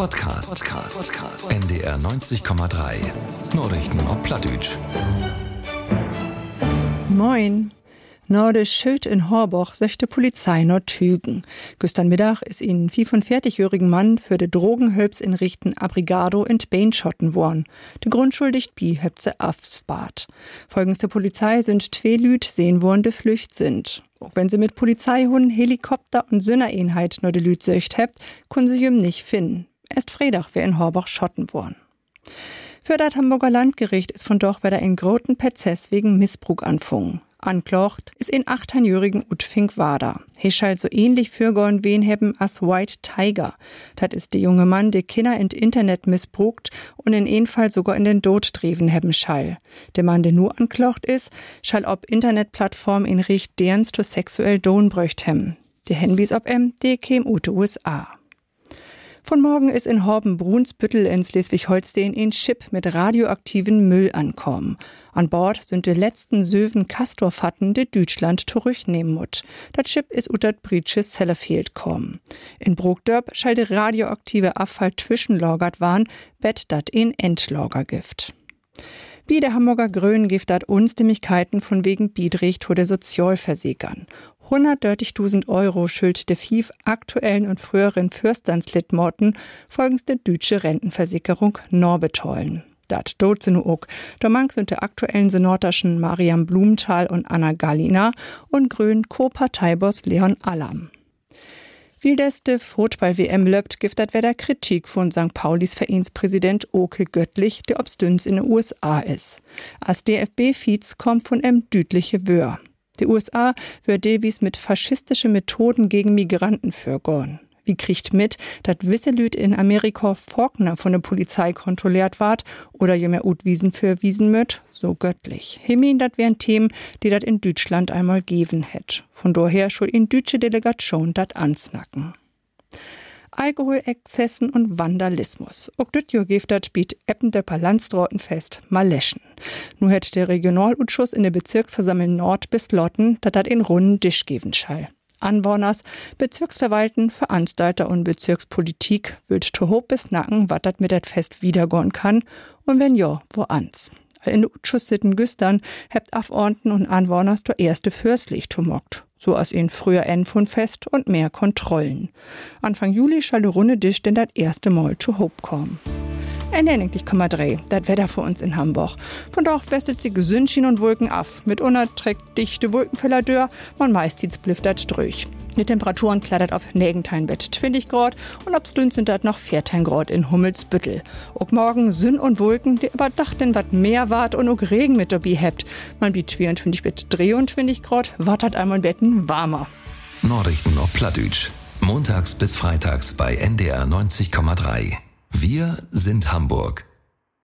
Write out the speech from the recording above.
Podcast. NDR 90,3. Nachrichten auf Plattdeutsch. Moin. No de Schild in Horboch söchte Polizei no Tügen. Gestern Mittag ist ihn 45-jährigen Mann für de Drogenhölps in Richten Abrigado in Beinschotten worn. De Grundschuldigt bi hebt se afsbart. Folgens der Polizei sind 2 Lüt sehen worn de Flücht sind. Auch wenn sie mit Polizeihunden, Helikopter und Sünnereinheit no de Lüt söcht hebt, können sie jüm nicht finden. Erst Freitag wär in Horboch schotten worn. Für das Hamburger Landgericht ist von doch wieder ein großen Prozess wegen Missbrauch anfangen. Anklagt ist in 18-jährigen Utfink Wader. He schall so ähnlich fürgorn wen hebben as White Tiger. Dat ist der junge Mann, der Kinder in Internet missbrucht und in een Fall sogar in den Tod dreven hebben schall. Der Mann, der nur anklagt ist, schall ob Internetplattform in Richt derns to sexuell Don bröcht hem. Der Henbis ob der käm ute USA. Von morgen ist in Horben-Brunsbüttel in Schleswig-Holstein ein Schiff mit radioaktiven Müll ankommen. An Bord sind die letzten Söwen Castorfatten, die Deutschland zurücknehmen muss. Das Schiff ist utat Britsches Sellafield kommen. In Brokdörp schall der radioaktive Abfall zwischenlagert waren, bett dat in Endlagergift. Bi der Hamburger Grün gibt dat Unstimmigkeiten von wegen Biedrecht oder Sozialversichern. 130.000 Euro schuld de FIF aktuellen und früheren Fürstandslittmorten folgens der deutsche Rentenversicherung Norbetollen. Dat dot se nu ook. Da mank sind der aktuellen Senatorschen Mariam Blumenthal und Anna Gallina und Grün Co-Parteiboss Leon Allam. Wie des de Fußball-WM löbt, gibt dat wer der Kritik von St. Paulis Vereinspräsident Oke Göttlich, der obstüns in den USA ist. Als DFB-Viz kommt von dütliche Wör. Die USA wird Davies mit faschistischen Methoden gegen Migranten fürgorn. Wie kriegt mit, dat wisse Lüt in Amerika Faulkner von der Polizei kontrolliert ward oder jemmer Utwiesen für Wiesen möt? So Göttlich. Himmin, dat wären Themen, die dat in Deutschland einmal geben hätt. Von daher schul in deutsche Delegation dat ansnacken. Alkoholexzessen und Vandalismus. Auch das Jahr gibt das Spiel Eppendöpper Landsdrautenfest mal läschen. Nur hätt der Regionalausschuss in der Bezirksversammlung Nord bis Lotten, dat in runden Tisch geben schall. Anwohners, Bezirksverwalten, Veranstalter und Bezirkspolitik wünscht hoch bis Nacken, wat dat mit dat Fest wiedergorn kann und wenn ja, wo ans. In der Ausschuss sitten Güstern hebt Afordneten und Anwohners der erste Fürstlich mockt. So als in früher End von Fest und mehr Kontrollen. Anfang Juli schall de runde Tisch denn dat erste Mal zu Hope kommen. Endlich das Wetter für uns in Hamburg. Von dort wesselt sie Gesündchen und Wolken af. Mit unerträgt dichte Wolkenfeller dör, man meistens bliftert durch. Die Temperaturen klettert auf 19 Bett 20 Grad und ob Stünd sind dat noch 14 Grad in Hummelsbüttel. Auch morgen Sünn und Wolken, die überdachten wat mehr wart und auch Regen mit dabei hebt. Man biet 24 Bett 23 Grad, wat hat einmal Betten warmer. Nachrichten auf Plattdeutsch. Montags bis freitags bei NDR 90,3. Wir sind Hamburg.